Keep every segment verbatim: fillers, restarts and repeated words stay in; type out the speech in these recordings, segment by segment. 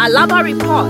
Alaba Report.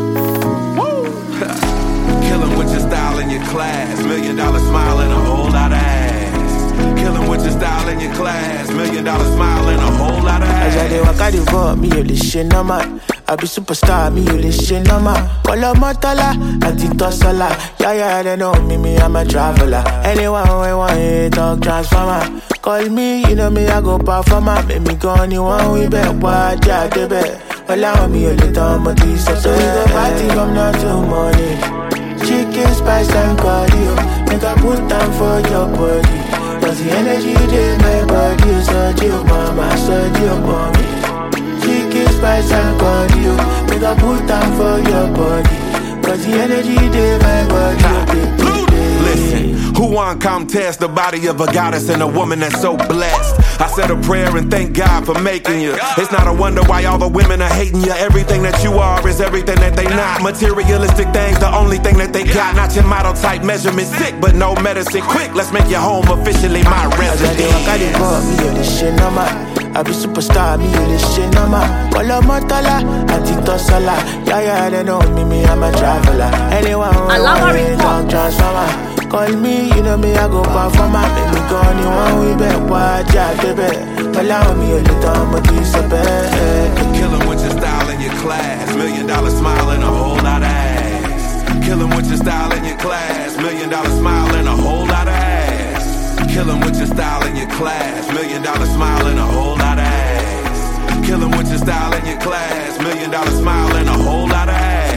Killing with your style and your class. Million dollar smile and a whole lot of ass. Killing with your style and your class. Million dollar smile and a whole lot of ass. As I dey walk the vote, me you listen no man. I be superstar, me you listen no man. Call up Motala, anti-tossala. Yeah, yeah, they know me, me I'm a traveler. Anyone who want it, talk transformer. Call me, you know me, I go performer. Make me go on, you want we bet, watch out, they bet. Allow me a little more tea, so so we go party from now till morning. Chicken spice and cardio, make I put down for your body. Cause the energy in my body is so chill, mama, so chill for me. Chicken spice and cardio, make I put down for your body. Cause the energy in my body, baby. Listen, who want contest the body of a goddess and a woman that's so blessed? I said a prayer and thank God for making you. It's not a wonder why all the women are hating you. Everything that you are is everything that they not. Materialistic things, the only thing that they got. Not your model type measurement, sick but no medicine. Quick, let's make your home officially my residence. I be superstar, me you listen no man. Call up Motala, anti-tossala. Yeah, yeah, they know me, me I'm a traveler. Anyone who want it, talk transformer. Call me, you know me, I go performer. Make me go on, you want we bet, watch out, baby. Allow me a little more piece of bed. Killing with your style and your class. Million dollar smile and a whole lot of ass. Killing with your style and your class. Million dollar smile and a whole lot of ass. Killing with your style and your class. Million dollar smile and a whole lot of ass. Killing with your style and your class. Million dollar smile and a whole lot of ass.